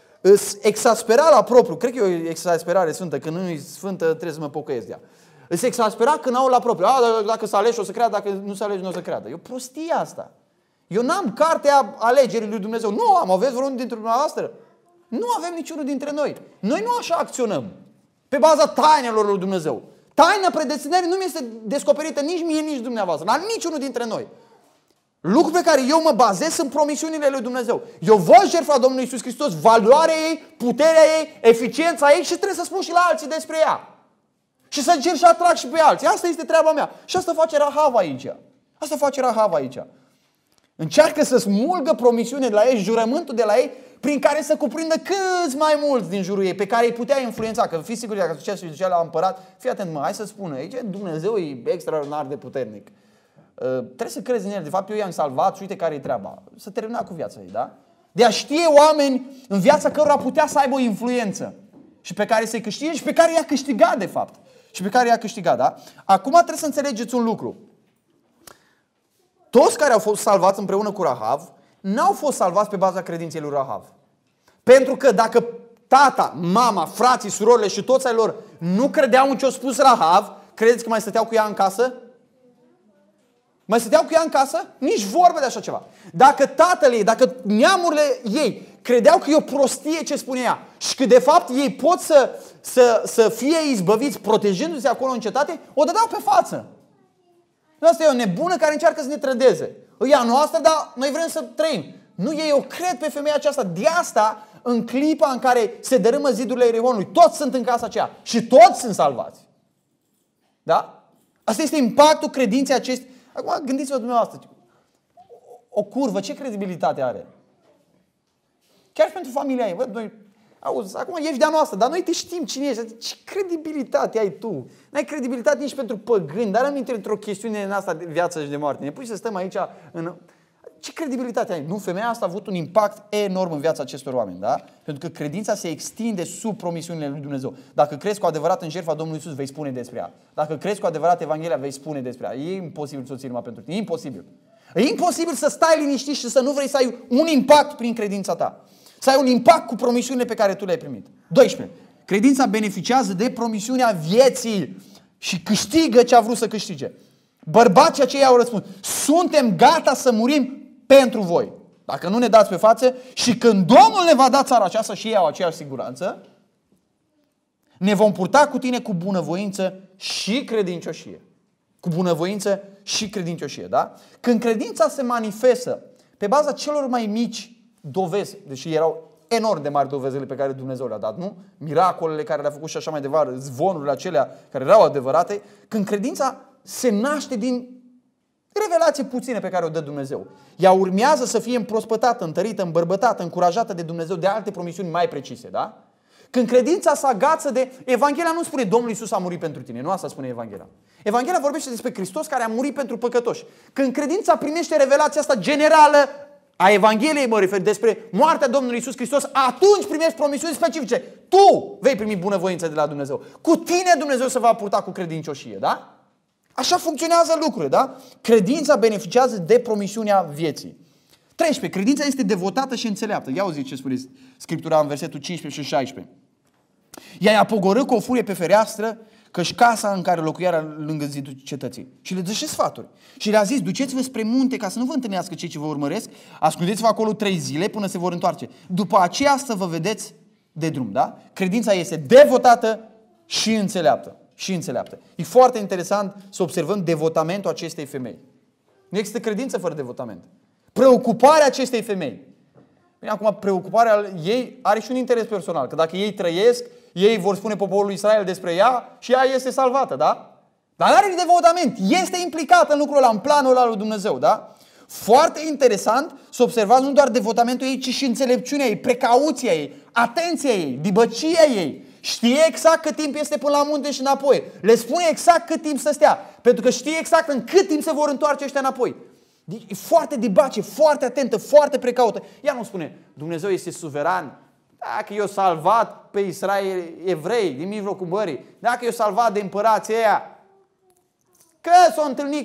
S1: exaspera la propriu. Cred că e o exasperare sfântă. Când nu e sfântă, trebuie să mă pocăiesc de ea. Îți exaspera când aud la propriu. Dacă s-a ales o să creadă, dacă nu s-a ales nu o să creadă. E o prostie asta. Eu n-am cartea alegerii lui Dumnezeu. Nu am. Aveți vreunul dintre dumneavoastră? Nu avem niciunul dintre noi. Noi nu așa acționăm. Pe baza tainelor lui Dumnezeu. Taina predestinării nu mi este descoperită nici mie, nici dumneavoastră, la niciunul dintre noi. Lucrul pe care eu mă bazez sunt promisiunile lui Dumnezeu. Eu văd jertfa Domnului Iisus Hristos, valoarea ei, puterea ei, eficiența ei și trebuie să spun și la alții despre ea. Și să încerc și atrag și pe alții. Asta este treaba mea. Și asta face Rahav aici. Asta face Rahav aici. Încearcă să smulgă promisiunile de la ei, jurământul de la ei, prin care să cuprindă câți mai mulți din jurul ei, pe care îi putea influența. Că fiți siguri, dacă se ducea la împărat, fii atent, hai să spună, aici Dumnezeu e extraordinar de puternic. Trebuie să crezi în el. De fapt, eu i-am salvat și uite care e treaba. Să termina cu viața ei, da? De a știe oameni în viața cărora putea să aibă o influență și pe care să-i câștige și pe care i-a câștigat, de fapt. Și pe care i-a câștigat, da? Acum trebuie să înțelegeți un lucru. Toți care au fost salvați împreună cu Rahav n-au fost salvați pe baza credinței lui Rahav. Pentru că dacă tata, mama, frații, surorile și toți ai lor nu credeau în ce a spus Rahav, credeți că mai stăteau cu ea în casă? Mai stăteau cu ea în casă? Nici vorbă de așa ceva. Dacă tatăl ei, dacă neamurile ei credeau că e o prostie ce spune ea și că de fapt ei pot să fie izbăviți protejându-se acolo în cetate, o dădeau pe față. Asta e o nebună care încearcă să ne trădeze. E a noastră, dar noi vrem să trăim. Nu, ei o cred pe femeia aceasta. De asta, în clipa în care se dărâmă zidurile Ierihonului, toți sunt în casa aceea și toți sunt salvați. Da? Asta este impactul credinței acestei. Acum gândiți-vă dumneavoastră. O curvă, ce credibilitate are? Chiar pentru familia ei. Bă, noi, auzi, acum ești de-a noastră, dar noi te știm cine ești. Ce credibilitate ai tu? N-ai credibilitate nici pentru păgâni, dar nu intri într-o chestiune în asta de viață și de moarte. Ne pui să stăm aici în... Ce credibilitate ai? Nu, femeia asta a avut un impact enorm în viața acestor oameni, da? Pentru că credința se extinde sub promisiunile lui Dumnezeu. Dacă crezi cu adevărat în jertfa Domnului Iisus, vei spune despre ea. Dacă crezi cu adevărat Evanghelia, vei spune despre ea. E imposibil să o ții numai pentru tine. E imposibil. E imposibil să stai liniștit și să nu vrei să ai un impact prin credința ta. Să ai un impact cu promisiunile pe care tu le-ai primit. 12. Credința beneficiază de promisiunea vieții și câștigă ce a vrut să câștige. Bărbații aceia au răspuns: suntem gata să murim pentru voi. Dacă nu ne dați pe față, și când Domnul ne va da țara aceasta, și ei au aceeași siguranță, ne vom purta cu tine cu bunăvoință și credincioșie. Cu bunăvoință și credincioșie, da? Când credința se manifestă pe baza celor mai mici dovezi, deși erau enorm de mari dovezile pe care Dumnezeu le-a dat, nu? Miracolele care le-a făcut și așa mai departe, zvonurile acelea care erau adevărate, când credința se naște din revelație puține pe care o dă Dumnezeu. Ea urmează să fie împrospătată, întărită, îmbărbătată, încurajată de Dumnezeu de alte promisiuni mai precise, da? Când credința se agață de... Evanghelia nu spune Domnul Iisus a murit pentru tine, nu asta spune Evanghelia. Evanghelia vorbește despre Hristos care a murit pentru păcătoși. Când credința primește revelația asta generală a Evangheliei, mă refer, despre moartea Domnului Iisus Hristos, atunci primești promisiuni specifice. Tu vei primi bunăvoință de la Dumnezeu. Cu tine Dumnezeu se va purta cu credincioșie, da? Așa funcționează lucrurile, da? Credința beneficiază de promisiunea vieții. 13. Credința este devotată și înțeleaptă. Ia auzi ce spune Scriptura în versetul 15 și 16. Ea i-a pogorât cu o furie pe fereastră, căci casa în care locuiera lângă zidul cetății. Și le dă și sfaturi. Și le-a zis: duceți-vă spre munte ca să nu vă întâlnească cei ce vă urmăresc, ascundeți-vă acolo 3 zile până se vor întoarce. După aceea să vă vedeți de drum, da? Credința este devotată și înțeleaptă. Și înțeleaptă. E foarte interesant să observăm devotamentul acestei femei. Nu există credință fără devotament. Preocuparea acestei femei. Bine, acum preocuparea ei are și un interes personal. Că dacă ei trăiesc, ei vor spune poporului Israel despre ea și ea este salvată, da? Dar nu are devotament. Este implicată în lucrul ăla, în planul ăla lui Dumnezeu, da? Foarte interesant să observați nu doar devotamentul ei, ci și înțelepciunea ei, precauția ei, atenția ei, dibăcia ei. Știe exact cât timp este până la munte și înapoi. Le spune exact cât timp să stea. Pentru că știe exact în cât timp se vor întoarce ăștia înapoi. Deci e foarte dibace, foarte atentă, foarte precaută. Ea nu spune: Dumnezeu este suveran. Dacă i-a salvat pe Israel evrei din mijlocul mării, dacă i-a salvat de împărații ăia, că s-au întâlnit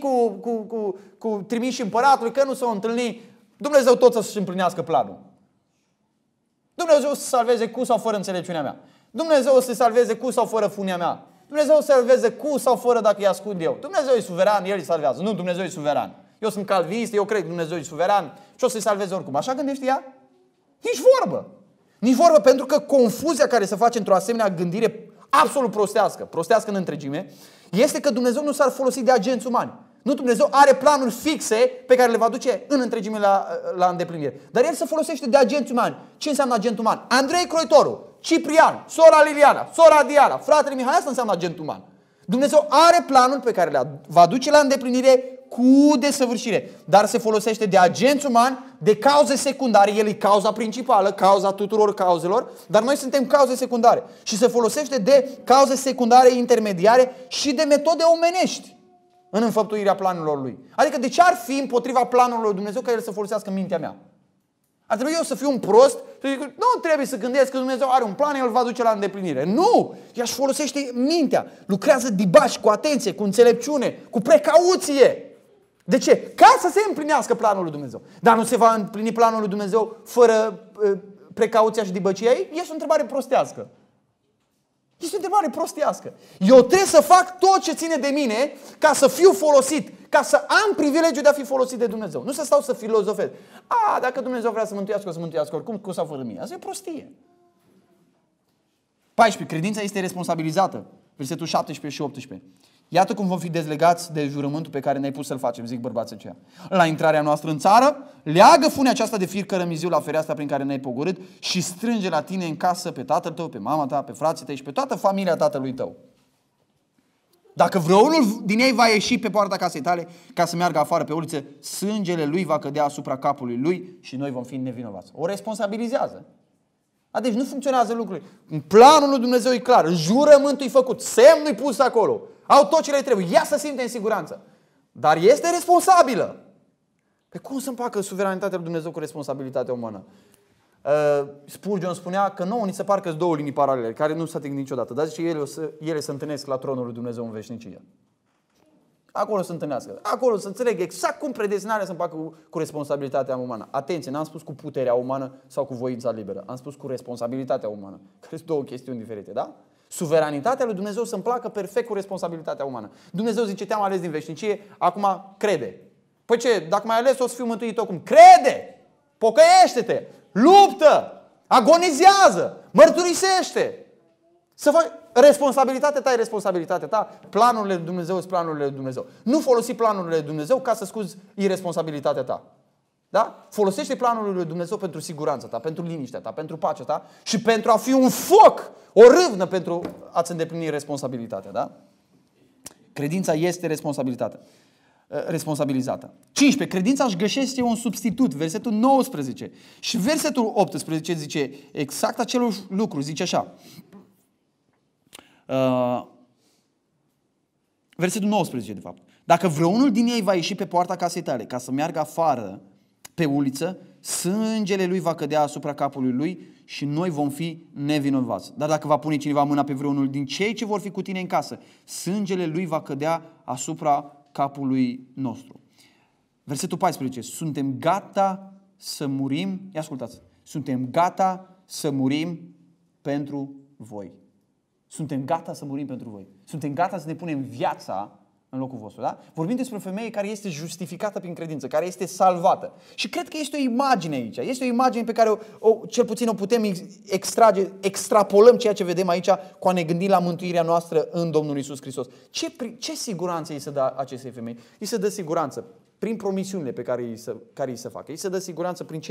S1: cu trimișii împăratului, că nu s-au întâlnit, Dumnezeu tot să-și împlinească planul. Dumnezeu o să salveze cu sau fără înțelepciunea mea. Dumnezeu o să se salveze cu sau fără funia mea. Dumnezeu o să se salveze cu sau fără dacă îi ascund eu. Dumnezeu e suveran, El îi salvează. Nu, Dumnezeu e suveran. Eu sunt calvinist, eu cred că Dumnezeu e suveran și o să-i salveze oricum. Așa gândește ea? Nici vorbă. Nici vorbă, pentru că confuzia care se face într-o asemenea gândire absolut prostească în întregime, este că Dumnezeu nu s-ar folosi de agenți umani. Nu, Dumnezeu are planuri fixe pe care le va duce în întregime la îndeplinire. Dar El se folosește de agenți umani. Ce înseamnă agent uman? Andrei Croitoru, Ciprian, sora Liliana, sora Diana, fratele Mihai, asta înseamnă agent uman. Dumnezeu are planuri pe care le va duce la îndeplinire cu desăvârșire, dar se folosește de agenți umani, de cauze secundare. El e cauza principală, cauza tuturor cauzelor, dar noi suntem cauze secundare. Și se folosește de cauze secundare intermediare și de metode omenești în înfăptuirea planurilor Lui. Adică de ce ar fi împotriva planurilor lui Dumnezeu ca El să folosească mintea mea? Ar trebui eu să fiu un prost? Nu trebuie să gândesc că Dumnezeu are un plan, El îl va duce la îndeplinire. Nu! Ea își folosește mintea. Lucrează dibaci, cu atenție, cu înțelepciune, cu precauție. De ce? Ca să se împlinească planul lui Dumnezeu. Dar nu se va împlini planul lui Dumnezeu fără precauția și dibăcia ei? Este o întrebare prostească. Este o întrebare prostească. Eu trebuie să fac tot ce ține de mine ca să fiu folosit, ca să am privilegiul de a fi folosit de Dumnezeu. Nu să stau să filozofez. Dacă Dumnezeu vrea să mântuiască, o să mântuiască oricum, cu sau fără mine. Asta e prostie. 14. Credința este responsabilizată. Versetul 17 și 18. Iată cum vom fi dezlegați de jurământul pe care ne-ai pus să-l facem, zic bărbații aceia. La intrarea noastră în țară, leagă funia aceasta de fir cărămiziu la fereastra prin care ne-ai pogorât și strânge la tine în casă pe tatăl tău, pe mama ta, pe frații tăi și pe toată familia tatălui tău. Dacă vreunul din ei va ieși pe poarta casei tale ca să meargă afară pe uliță, sângele lui va cădea asupra capului lui și noi vom fi nevinovați. O responsabilizează. Deci nu funcționează lucrurile. Planul lui Dumnezeu e clar, jurământul e făcut, semnul e pus acolo. Au tot ce le trebuie. Ea să simte în siguranță. Dar este responsabilă. Pe cum să împacă suveranitatea lui Dumnezeu cu responsabilitatea umană? Spurgeon spunea că nouă ni se par că-s două linii paralele, care nu se ating niciodată, dar zice ele se întâlnesc la tronul lui Dumnezeu în veșnicie. Acolo se întâlnească. Acolo se înțeleg exact cum predestinarea se împacă cu responsabilitatea umană. Atenție, n-am spus cu puterea umană sau cu voința liberă. Am spus cu responsabilitatea umană. Care sunt două chestiuni diferite, da? Suveranitatea lui Dumnezeu se împlacă perfect cu responsabilitatea umană. Dumnezeu zice, te-am ales din veșnicie, acum crede. Păi ce, dacă m-ai ales, o să fiu mântuit acum. Crede! Pocăiește-te! Luptă! Agonizează! Mărturisește! Să faci... Responsabilitatea ta e responsabilitatea ta. Planurile lui Dumnezeu sunt planurile lui Dumnezeu. Nu folosi planurile lui Dumnezeu ca să scuzi irresponsabilitatea ta. Da? Folosește planurile lui Dumnezeu pentru siguranța ta, pentru liniștea ta, pentru pacea ta și pentru a fi un foc, o râvnă pentru a-ți îndeplini responsabilitatea. Da? Credința este responsabilizată. 15. Credința își găsește un substitut. Versetul 19. Și versetul 18 zice exact același lucru. Zice așa. Versetul 19 de fapt. Dacă vreunul din ei va ieși pe poarta casei tale ca să meargă afară pe uliță, sângele lui va cădea asupra capului lui și noi vom fi nevinovați. Dar dacă va pune cineva mâna pe vreunul din cei ce vor fi cu tine în casă, sângele lui va cădea asupra capului nostru. Versetul 14. Suntem gata să murim. Ia ascultați. Suntem gata să murim pentru voi. Suntem gata să murim pentru voi. Suntem gata să ne punem viața în locul vostru. Da? Vorbim despre o femeie care este justificată prin credință, care este salvată. Și cred că este o imagine aici. Este o imagine pe care cel puțin o putem extrage, extrapolăm ceea ce vedem aici cu a ne gândi la mântuirea noastră în Domnul Iisus Hristos. Ce siguranță îi se dă acestei femei? Îi se dă siguranță prin promisiunile pe care îi se fac. Îi se dă siguranță prin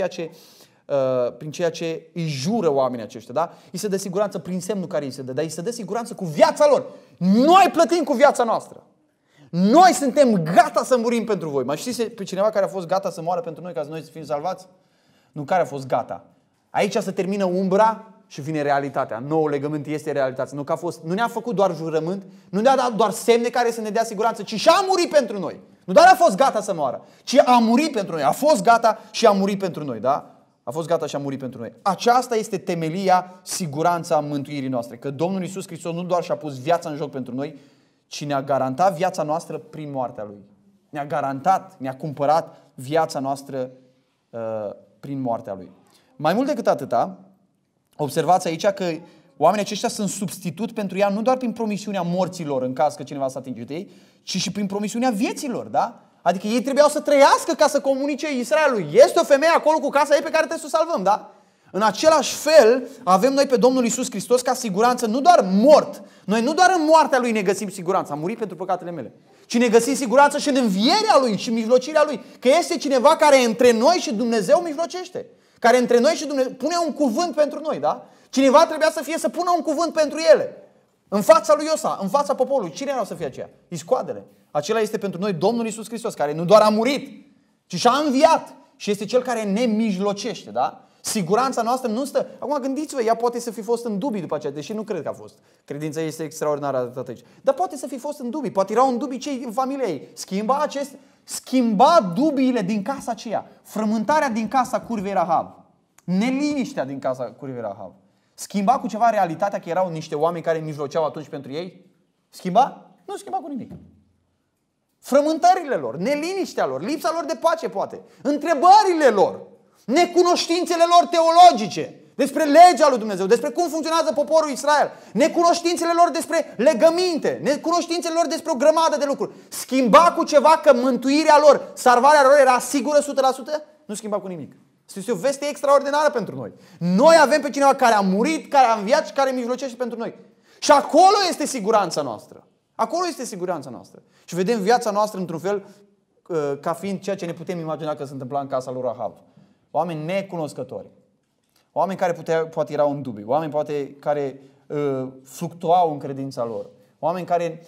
S1: ceea ce îi jură oamenii aceștia, da? Îi se dă siguranță prin semnul care îi se dă, dar îi se dă siguranță cu viața lor. Noi plătim cu viața noastră. Noi suntem gata să murim pentru voi. Mai știți pe cineva care a fost gata să moară pentru noi ca să noi să fim salvați? Nu, care a fost gata. Aici se termină umbra și vine realitatea. Noul legământ este realitatea. Nu ne-a făcut doar jurământ, nu ne-a dat doar semne care să ne dea siguranță, ci și-a murit pentru noi. Nu doar a fost gata să moară, ci a murit pentru noi. A fost gata și a murit pentru noi, da? A fost gata și a murit pentru noi. Aceasta este temelia, siguranța mântuirii noastre. Că Domnul Iisus Hristos nu doar și-a pus viața în joc pentru noi, ci ne-a garantat viața noastră prin moartea Lui. Ne-a garantat, ne-a cumpărat viața noastră prin moartea Lui. Mai mult decât atâta, observați aici că oamenii aceștia sunt substitut pentru ea nu doar prin promisiunea morților în caz că cineva s-a atinge de ei, ci și prin promisiunea vieților, da? Adică ei trebuiau să trăiască ca să comunice Israelului. Este o femeie acolo cu casa ei pe care trebuie să o salvăm, da? În același fel avem noi pe Domnul Iisus Hristos ca siguranță, nu doar mort. Noi nu doar în moartea Lui ne găsim siguranță, a murit pentru păcatele mele, ci ne găsim siguranță și în învierea Lui și mijlocirea Lui. Că este cineva care între noi și Dumnezeu mijlocește. Care între noi și Dumnezeu pune un cuvânt pentru noi, da? Cineva trebuia să pună un cuvânt pentru ele. În fața lui Iosa, în fața poporului. Cine era să fie aceea? Iscoadele. Acela este pentru noi Domnul Iisus Hristos, care nu doar a murit, ci și-a înviat. Și este Cel care ne mijlocește, da? Siguranța noastră nu stă... Acum gândiți-vă, ea poate să fi fost în dubii după aceea, deși nu cred că a fost. Credința este extraordinară atât aici. Dar poate să fi fost în dubii, poate erau în dubii cei în familia ei. Schimba dubiile din casa aceea. Frământarea din casa curvei Rahab. Neliniștea din casa curvei Rahab. Schimba cu ceva realitatea că erau niște oameni care mijloceau atunci pentru ei? Schimba? Nu schimba cu nimic. Frământările lor, neliniștea lor, lipsa lor de pace poate, întrebările lor, necunoștințele lor teologice despre legea lui Dumnezeu, despre cum funcționează poporul Israel, necunoștințele lor despre legăminte, necunoștințele lor despre o grămadă de lucruri. Schimba cu ceva că mântuirea lor, salvarea lor era sigură 100%? Nu schimba cu nimic. Este o veste extraordinară pentru noi. Noi avem pe cineva care a murit, care a înviat și care mijlocește pentru noi. Și acolo este siguranța noastră. Acolo este siguranța noastră. Și vedem viața noastră într-un fel ca fiind ceea ce ne putem imagina că se întâmpla în casa lui Rahab. Oameni necunoscători. Oameni care poate erau în dubii. Oameni poate care fluctuau în credința lor. Oameni care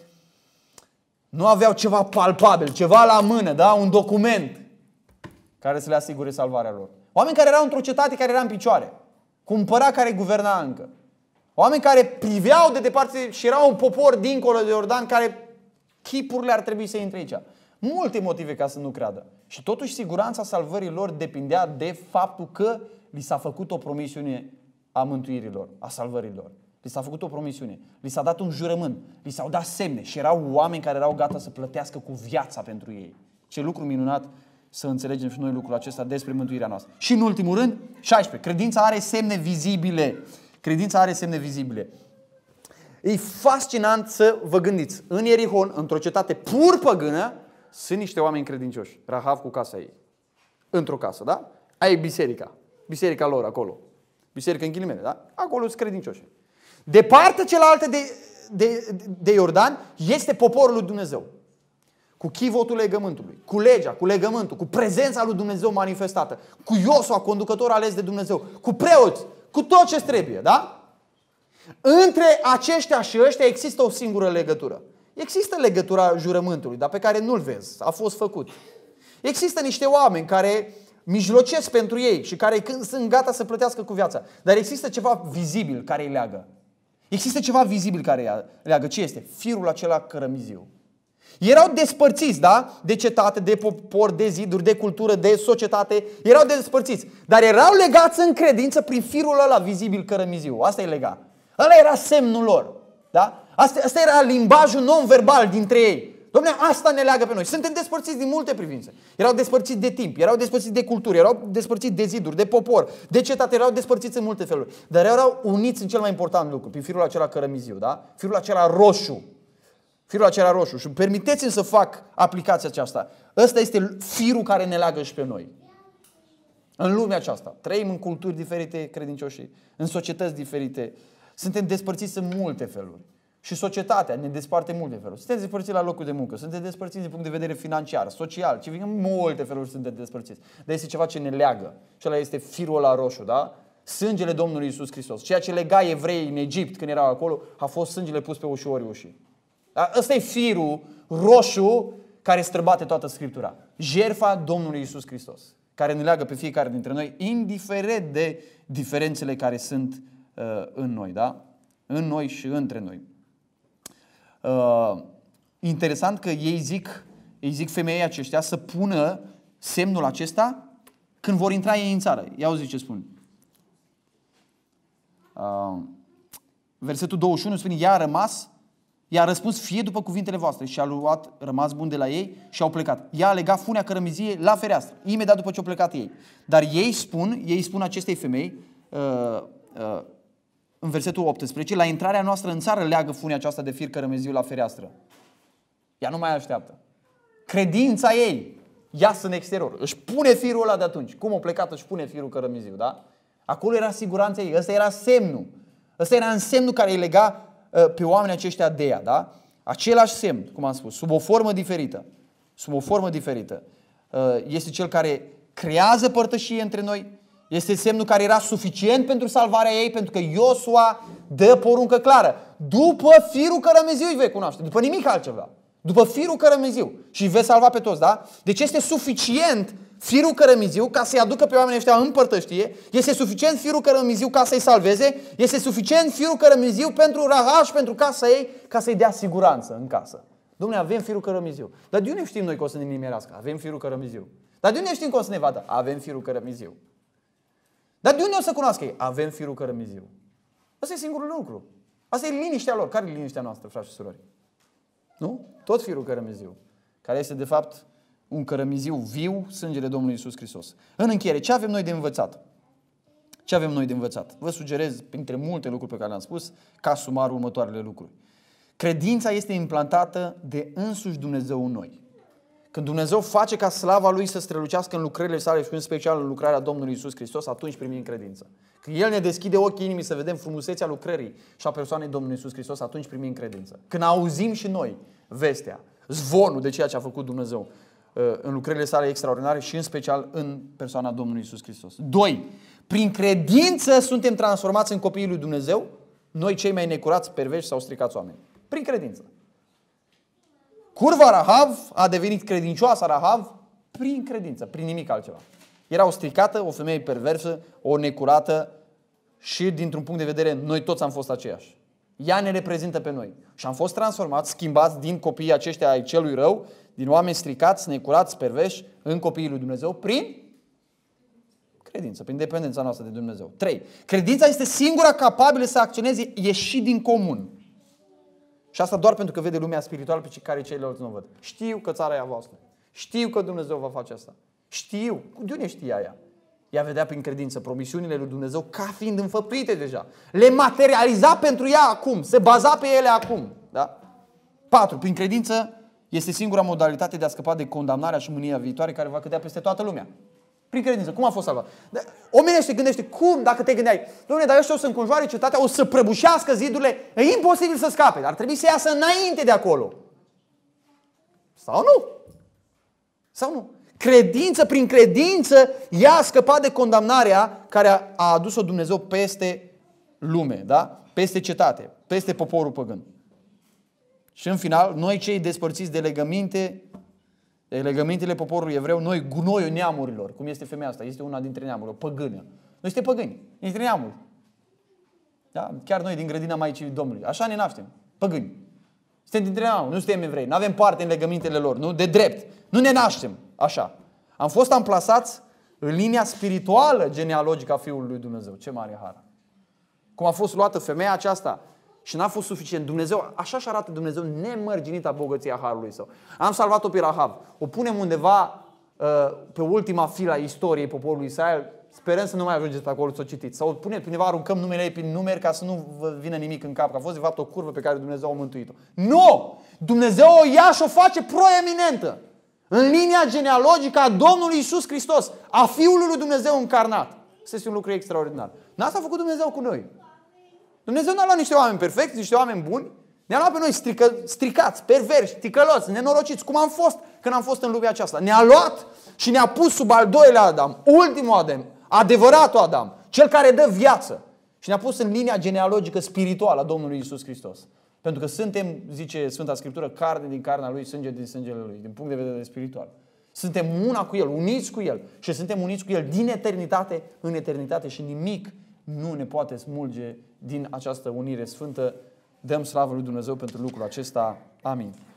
S1: nu aveau ceva palpabil, ceva la mână, da? Un document care să le asigure salvarea lor. Oameni care erau într-o cetate care era în picioare. Cu împărat care guverna încă. Oameni care priveau de departe și erau un popor dincolo de Iordan care chipurile ar trebui să intre aici. multe motive ca să nu creadă. Și totuși siguranța salvării lor depindea de faptul că li s-a făcut o promisiune a mântuirii lor, a salvării lor. Li s-a făcut o promisiune, li s-a dat un jurământ, li s-au dat semne și erau oameni care erau gata să plătească cu viața pentru ei. Ce lucru minunat să înțelegem și noi lucrul acesta despre mântuirea noastră. Și în ultimul rând, 16. Credința are semne vizibile. Credința are semne vizibile. E fascinant să vă gândiți. În Ierihon, într-o cetate pur păgână, sunt niște oameni credincioși. Rahav cu casa ei. Într-o casă, da? Aia e biserica. Biserica lor acolo. Biserica în ghilimele, da? Acolo sunt credincioși. De partea cealaltă de Iordan este poporul lui Dumnezeu. Cu chivotul legământului, cu legea, cu legământul, cu prezența lui Dumnezeu manifestată, cu Iosua, conducător ales de Dumnezeu, cu preoți, cu tot ce trebuie, da? Între aceștia și ăștia există o singură legătură. Există legătura jurământului, dar pe care nu-l vezi, a fost făcut. Există niște oameni care mijlocesc pentru ei și care sunt gata să plătească cu viața. Dar există ceva vizibil care îi leagă. Există ceva vizibil care îi leagă. Ce este? Firul acela cărămiziu. Erau despărțiți, da? De cetate, de popor, de ziduri, de cultură, de societate. Erau despărțiți. Dar erau legați în credință prin firul ăla vizibil cărămiziu. Asta e legat. Ăla era semnul lor. Da? Asta era limbajul non-verbal dintre ei. Dom'le, asta ne leagă pe noi. Suntem despărțiți din multe privințe. Erau despărțiți de timp, erau despărțiți de cultură, erau despărțiți de ziduri, de popor, de cetate, erau despărțiți în multe feluri. Dar erau uniți în cel mai important lucru, prin firul acela cărămiziu, da? Firul acela roșu. Firul acela roșu. Și permiteți-mi să fac aplicația aceasta. Ăsta este firul care ne leagă și pe noi. În lumea aceasta. Trăim în culturi diferite, credincioși, în societăți diferite. Suntem despărțiți în multe feluri. Și societatea ne desparte în multe feluri. Suntem despărțiți la locul de muncă, suntem despărțiți din punct de vedere financiar, social, în multe feluri suntem despărțiți. Dar este ceva ce ne leagă. Și ăla este firul ăla roșu, da? Sângele Domnului Iisus Hristos. Ceea ce lega evreii în Egipt când erau acolo, a fost sângele pus pe ușorii ușii. Da? Ăsta e firul roșu care străbate toată Scriptura. Jertfa Domnului Iisus Hristos, care ne leagă pe fiecare dintre noi, indiferent de diferențele care sunt în noi, da? În noi și între noi. Interesant că ei zic femeii aceștia să pună semnul acesta când vor intra ei în țară. Ia auzi ce spun. Versetul 21 spune: ea a răspuns: fie după cuvintele voastre. Și a luat rămas bun de la ei și au plecat. Ea a legat funea cărămizie la fereastră, imediat după ce au plecat ei. Dar ei spun acestei femei, în versetul 18, la intrarea noastră în țară leagă funea aceasta de fir cărămiziu la fereastră. Ea nu mai așteaptă. Credința ei iasă în exterior. Își pune firul ăla de atunci. Cum a plecat, își pune firul cărămiziu, da? Acolo era siguranța ei. Ăsta era semnul. Ăsta era semnul care îi lega pe oamenii aceștia de ea, da? Același semn, cum am spus, sub o formă diferită. Sub o formă diferită. Este cel care creează părtășie între noi. Este semnul care era suficient pentru salvarea ei, pentru că Iosua dă poruncă clară. După firul cărămiziu îi vei cunoaște, după nimic altceva. După firul cărămiziu și îi vei salva pe toți, da? Deci este suficient firul cărămiziu ca să-i aducă pe oamenii ăștia în părtăștie, este suficient firul cărămiziu ca să-i salveze, este suficient firul cărămiziu pentru Rahab și pentru casa ei ca să-i dea siguranță în casă. Dom'le, avem firul cărămiziu. Dar de unde știm noi că o să ne nimerească? Avem firul cărămiziu. Dar de unde știm că o să ne vadă? Avem firul cărămiziu. Dar de unde o să cunoască ei? Avem firul cărămiziu. Asta e singurul lucru. Asta e liniștea lor. Care e liniștea noastră, frați și surori? Nu? Tot firul cărămiziu. Care este de fapt un cărămiziu viu, sângele Domnului Iisus Hristos. În încheiere, ce avem noi de învățat? Ce avem noi de învățat? Vă sugerez, printre multe lucruri pe care le-am spus, ca sumar următoarele lucruri. Credința este implantată de însuși Dumnezeu în noi. Când Dumnezeu face ca slava Lui să strălucească în lucrările sale și în special în lucrarea Domnului Iisus Hristos, atunci primim credință. Când El ne deschide ochii inimii să vedem frumusețea lucrării și a persoanei Domnului Iisus Hristos, atunci primim credință. Când auzim și noi vestea, zvonul de ceea ce a făcut Dumnezeu în lucrările sale extraordinare și în special în persoana Domnului Iisus Hristos. 2. Prin credință suntem transformați în copiii lui Dumnezeu, noi cei mai necurați, perverși sau stricați oameni. Prin credință. Curva Rahab a devenit credincioasă Rahab prin credință, prin nimic altceva. Era o stricată, o femeie perversă, o necurată și dintr-un punct de vedere noi toți am fost aceiași. Ea ne reprezintă pe noi și am fost transformați, schimbați din copiii aceștia ai celui rău, din oameni stricați, necurați, perverși, în copiii lui Dumnezeu, prin credință, prin dependența noastră de Dumnezeu. 3. Credința este singura capabilă să acționeze ieșit din comun. Și asta doar pentru că vede lumea spirituală pe care ceilalți nu văd. Știu că țara e a voastră. Știu că Dumnezeu va face asta. Știu. De unde știa ea? Ea vedea prin credință promisiunile lui Dumnezeu ca fiind înfăptuite deja. Le materializa pentru ea acum. Se baza pe ele acum. Da? 4. Prin credință este singura modalitate de a scăpa de condamnarea și mânia viitoare care va cădea peste toată lumea. Prin credință. Cum a fost salvat? Oamenii se gândește, cum dacă te gândeai, Doamne, dar ăștia o să înconjoare cetatea, o să prăbușească zidurile, e imposibil să scape, dar trebuie să iasă înainte de acolo. Sau nu? Sau nu? Credință, prin credință, ea a scăpat de condamnarea care a adus-o Dumnezeu peste lume, da? Peste cetate, peste poporul păgân. Și în final, noi cei despărțiți de legămintele poporului evreu, noi gunoiul neamurilor, cum este femeia asta, este una dintre neamuri, o păgână. Noi suntem păgâni, dintre neamuri. Da? Chiar noi din grădina Maicii Domnului. Așa ne naștem, păgâni. Suntem dintre neamuri, nu suntem evrei, nu avem parte în legămintele lor, nu? De drept. Nu ne naștem așa. Am fost amplasați în linia spirituală genealogică a Fiului lui Dumnezeu. Ce mare har! Cum a fost luată femeia aceasta și n-a fost suficient. Dumnezeu, așa și arată Dumnezeu nemărginita bogăția harului său. Am salvat-o pe Rahav. O punem undeva pe ultima filă a istoriei poporului Israel. Sperăm să nu mai ajungeți pe acolo să o citiți. Sau o punem pe undeva, aruncăm numele ei prin numeri ca să nu vă vină nimic în cap. Că a fost de fapt o curvă pe care Dumnezeu a mântuit-o. Nu! Dumnezeu o ia și o face proeminentă în linia genealogică a Domnului Iisus Hristos, a Fiului lui Dumnezeu încarnat. Este un lucru extraordinar. N-asta a făcut Dumnezeu cu noi. Dumnezeu n-a luat niște oameni perfecți, niște oameni buni, ne-a luat pe noi stricați, perverși, ticăloți, nenorociți, cum am fost când am fost în lumea aceasta. Ne-a luat și ne-a pus sub al doilea Adam, ultimul Adam, adevăratul Adam, cel care dă viață. Și ne-a pus în linia genealogică spirituală a Domnului Iisus Hristos. Pentru că suntem, zice Sfânta Scriptură, carne din carnea Lui, sânge din sângele Lui, din punct de vedere spiritual. Suntem una cu El, uniți cu El și suntem uniți cu El din eternitate în eternitate și nimic nu ne poate smulge din această unire sfântă. Dăm slavă lui Dumnezeu pentru lucrul acesta. Amin.